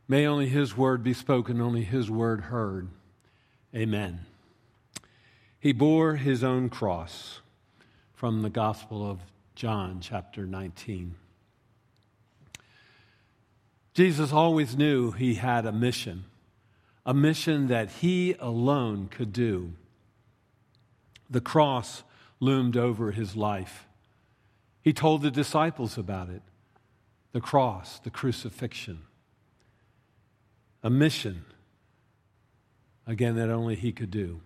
May only His word be spoken, only His word heard. Amen. He bore His own cross, from the Gospel of John, chapter 19. Jesus always knew He had a mission that He alone could do. The cross loomed over His life. He told the disciples about it. The cross, the crucifixion. A mission, again, that only He could do.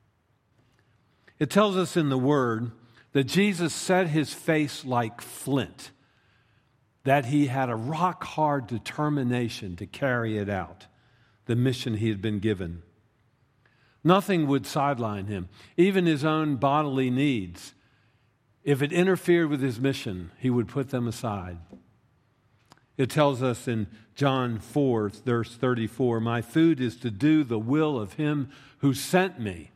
It tells us in the Word that Jesus set His face like flint, that He had a rock-hard determination to carry it out, the mission He had been given. Nothing would sideline Him, even His own bodily needs. If it interfered with His mission, He would put them aside. It tells us in John 4, verse 34, "My food is to do the will of Him who sent me,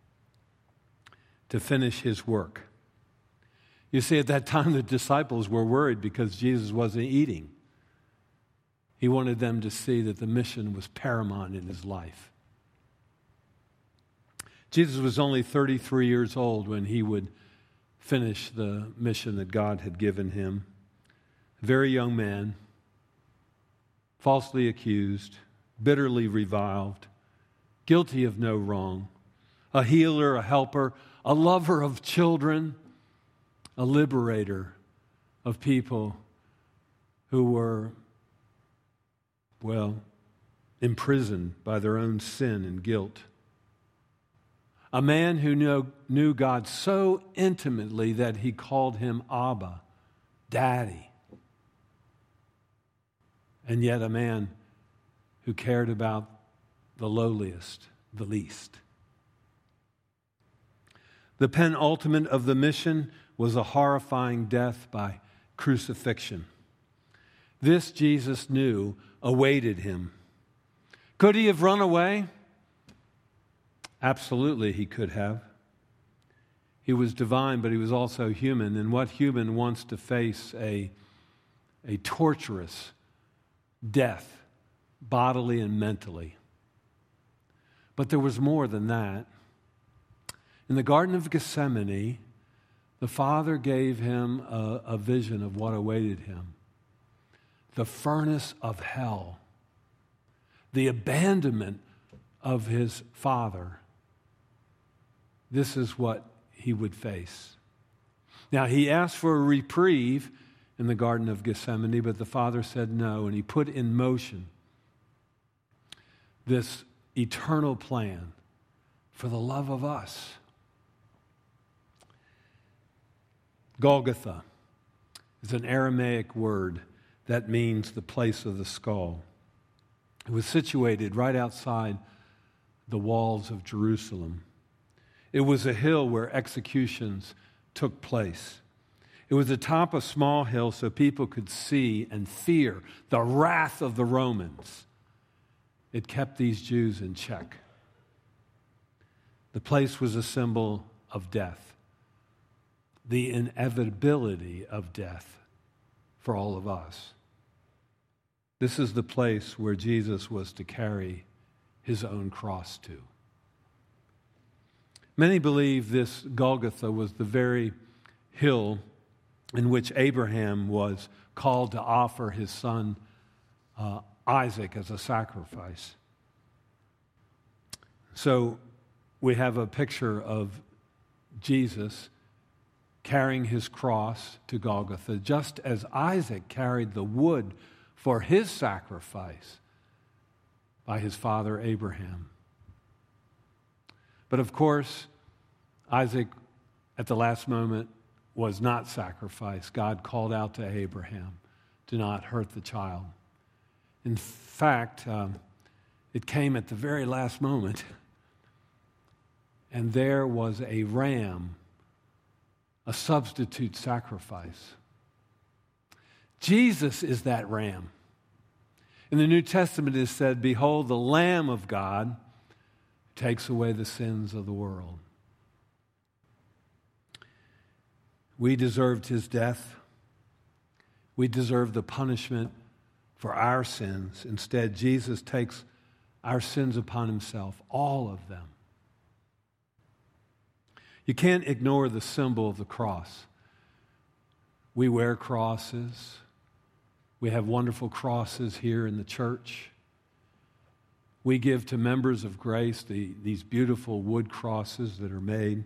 to finish His work." You see, at that time, the disciples were worried because Jesus wasn't eating. He wanted them to see that the mission was paramount in His life. Jesus was only 33 years old when He would finish the mission that God had given Him. A very young man, falsely accused, bitterly reviled, guilty of no wrong, a healer, a helper, a lover of children, a liberator of people who were, imprisoned by their own sin and guilt. A man who knew God so intimately that He called Him Abba, Daddy. And yet a man who cared about the lowliest, the least. The penultimate of the mission was a horrifying death by crucifixion. This, Jesus knew, awaited Him. Could He have run away? Absolutely, He could have. He was divine, but He was also human. And what human wants to face a torturous death, bodily and mentally? But there was more than that. In the Garden of Gethsemane, the Father gave Him a vision of what awaited Him. The furnace of hell. The abandonment of His Father. This is what He would face. Now, He asked for a reprieve in the Garden of Gethsemane, but the Father said no, and He put in motion this eternal plan for the love of us. Golgotha is an Aramaic word that means the place of the skull. It was situated right outside the walls of Jerusalem. It was a hill where executions took place. It was atop a small hill so people could see and fear the wrath of the Romans. It kept these Jews in check. The place was a symbol of death, the inevitability of death for all of us. This is the place where Jesus was to carry His own cross to. Many believe this Golgotha was the very hill in which Abraham was called to offer his son Isaac as a sacrifice. So we have a picture of Jesus carrying His cross to Golgotha, just as Isaac carried the wood for his sacrifice by his father Abraham. But of course, Isaac, at the last moment, was not sacrificed. God called out to Abraham, "Do not hurt the child." In fact, it came at the very last moment, and there was a ram, a substitute sacrifice. Jesus is that ram. In the New Testament it is said, "Behold, the Lamb of God who takes away the sins of the world." We deserved His death. We deserved the punishment for our sins. Instead, Jesus takes our sins upon himself, all of them. You can't ignore the symbol of the cross. We wear crosses. We have wonderful crosses here in the church. We give to members of grace these beautiful wood crosses that are made.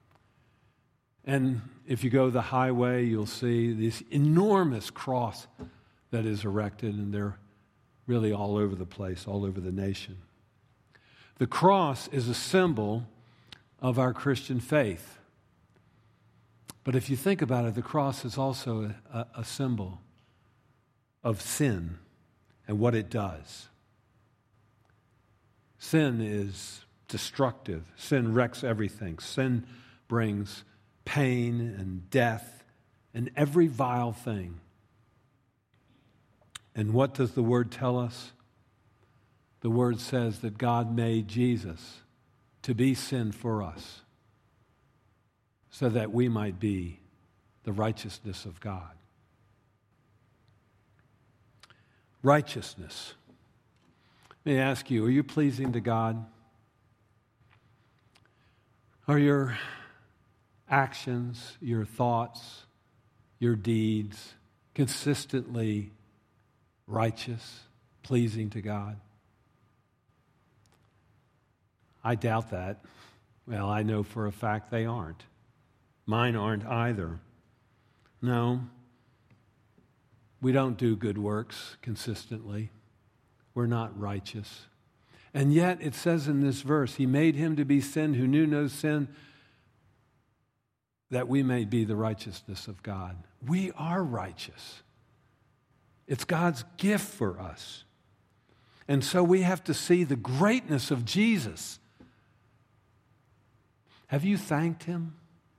And if you go the highway, you'll see this enormous cross that is erected, and they're really all over the place, all over the nation. The cross is a symbol of our Christian faith. But if you think about it, the cross is also a symbol of sin and what it does. Sin is destructive. Sin wrecks everything. Sin brings pain and death and every vile thing. And what does the Word tell us? The Word says that God made Jesus to be sin for us so that we might be the righteousness of God. Righteousness. Let me ask you, are you pleasing to God? Are your actions, your thoughts, your deeds consistently righteous, pleasing to God? I doubt that. Well, I know for a fact they aren't. Mine aren't either. No, we don't do good works consistently. We're not righteous. And yet it says in this verse, he made him to be sin who knew no sin, that we may be the righteousness of God. We are righteous. It's God's gift for us. And so we have to see the greatness of Jesus. Have you thanked him?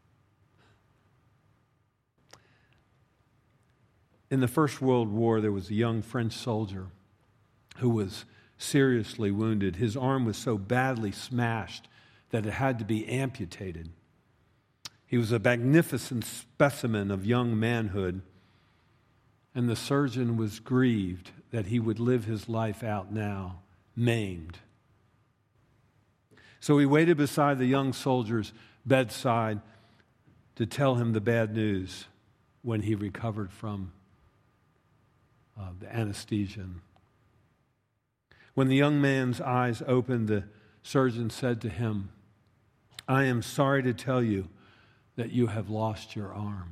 In the First World War, there was a young French soldier who was seriously wounded. His arm was so badly smashed that it had to be amputated. He was a magnificent specimen of young manhood, and the surgeon was grieved that he would live his life out now, maimed. So he waited beside the young soldier's bedside to tell him the bad news when he recovered from the anesthesia. When the young man's eyes opened, the surgeon said to him, "I am sorry to tell you that you have lost your arm."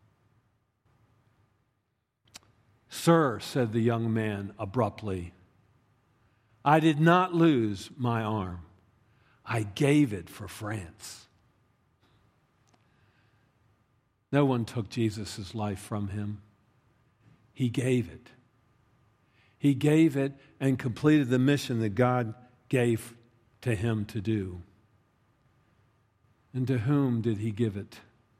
"Sir," said the young man abruptly, "I did not lose my arm. I gave it for France." No one took Jesus' life from him. He gave it. He gave it and completed the mission that God gave to him to do. And to whom did he give it?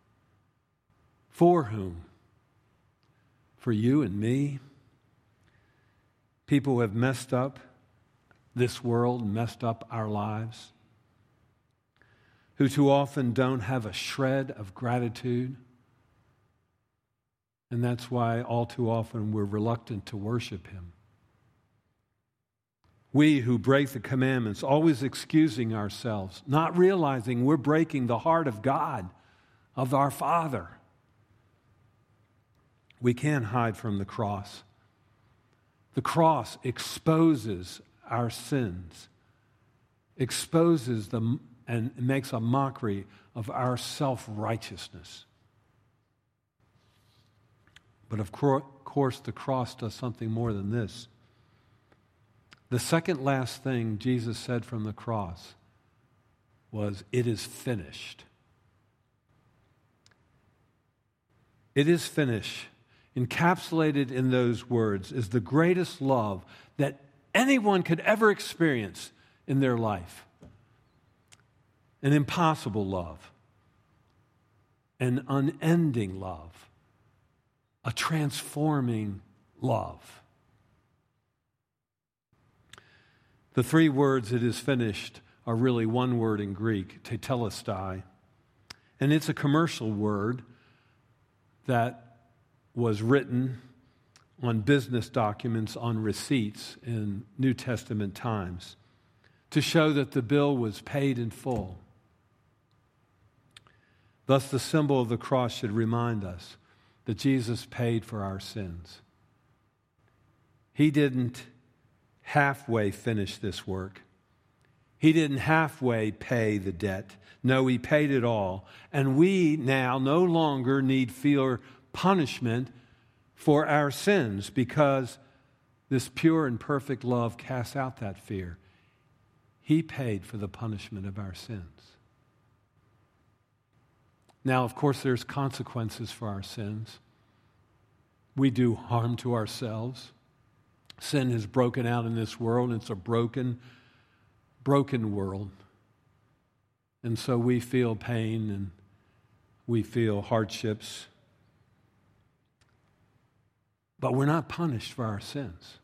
For whom? For you and me? People who have messed up this world, messed up our lives, who too often don't have a shred of gratitude. And that's why all too often we're reluctant to worship him. We who break the commandments, always excusing ourselves, not realizing we're breaking the heart of God, of our Father. We can't hide from the cross. The cross exposes our sins, exposes them, and makes a mockery of our self-righteousness. But of course, the cross does something more than this. The second last thing Jesus said from the cross was, "It is finished." It is finished. Encapsulated in those words is the greatest love that anyone could ever experience in their life. An impossible love, an unending love, a transforming love. The three words, "it is finished," are really one word in Greek, tetelestai. And it's a commercial word that was written on business documents, on receipts in New Testament times to show that the bill was paid in full. Thus, the symbol of the cross should remind us that Jesus paid for our sins. He didn't halfway finish this work. He didn't halfway pay the debt. No, he paid it all. And we now no longer need fear punishment for our sins because this pure and perfect love casts out that fear. He paid for the punishment of our sins. Now, of course, there's consequences for our sins. We do harm to ourselves. Sin has broken out in this world, and it's a broken world. And so we feel pain and we feel hardships. But we're not punished for our sins.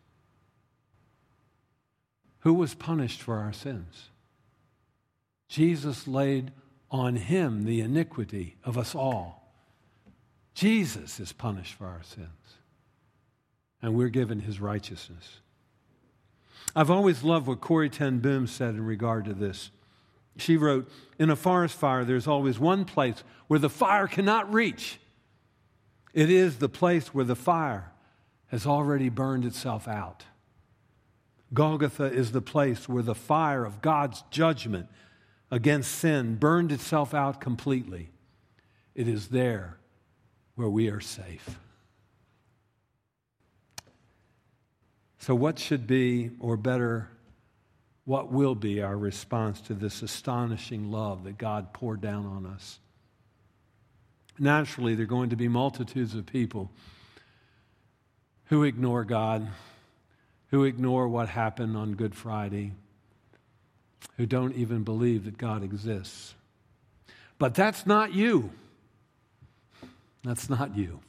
Who was punished for our sins? Jesus laid on him the iniquity of us all. Jesus is punished for our sins. And we're given his righteousness. I've always loved what Corrie ten Boom said in regard to this. She wrote, "In a forest fire, there's always one place where the fire cannot reach. It is the place where the fire has already burned itself out. Golgotha is the place where the fire of God's judgment against sin burned itself out completely. It is there where we are safe." So what should be, or better, what will be our response to this astonishing love that God poured down on us? Naturally, there are going to be multitudes of people who ignore God, who ignore what happened on Good Friday, who don't even believe that God exists. But that's not you. That's not you.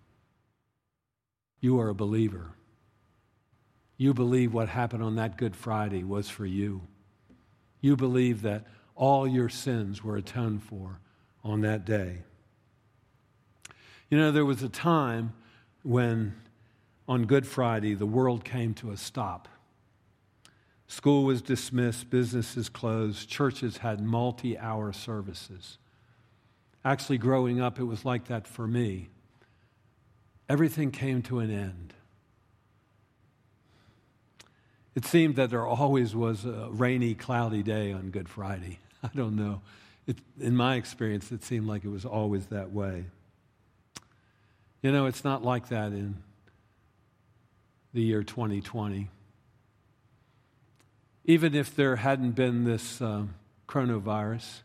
You are a believer. You believe what happened on that Good Friday was for you. You believe that all your sins were atoned for on that day. You know, there was a time when on Good Friday the world came to a stop. School was dismissed, businesses closed, churches had multi-hour services. Actually, growing up, it was like that for me. Everything came to an end. It seemed that there always was a rainy, cloudy day on Good Friday. I don't know. In my experience, it seemed like it was always that way. You know, it's not like that in the year 2020. Even if there hadn't been this coronavirus,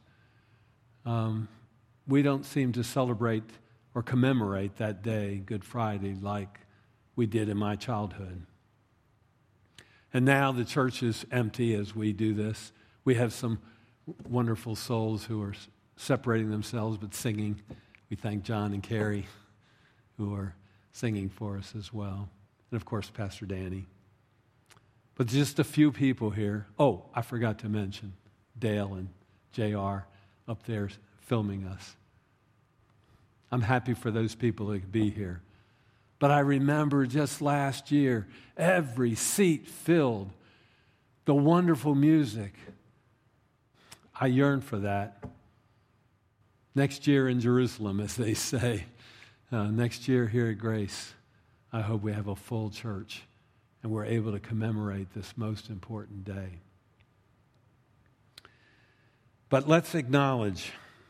we don't seem to celebrate or commemorate that day, Good Friday, like we did in my childhood. And now the church is empty as we do this. We have some wonderful souls who are separating themselves but singing. We thank John and Carrie who are singing for us as well. And of course, Pastor Danny. But just a few people here. Oh, I forgot to mention Dale and JR up there filming us. I'm happy for those people that could be here. But I remember just last year, every seat filled, the wonderful music. I yearn for that. Next year in Jerusalem, as they say. Next year here at Grace, I hope we have a full church and we're able to commemorate this most important day. But let's acknowledge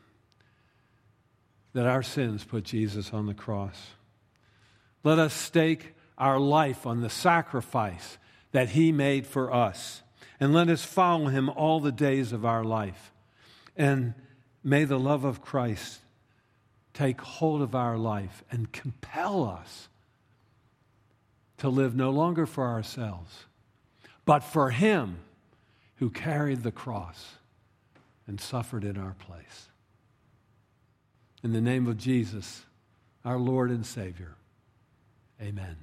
that our sins put Jesus on the cross. Let us stake our life on the sacrifice that he made for us. And let us follow him all the days of our life. And may the love of Christ take hold of our life and compel us to live no longer for ourselves, but for him who carried the cross and suffered in our place. In the name of Jesus, our Lord and Savior, amen.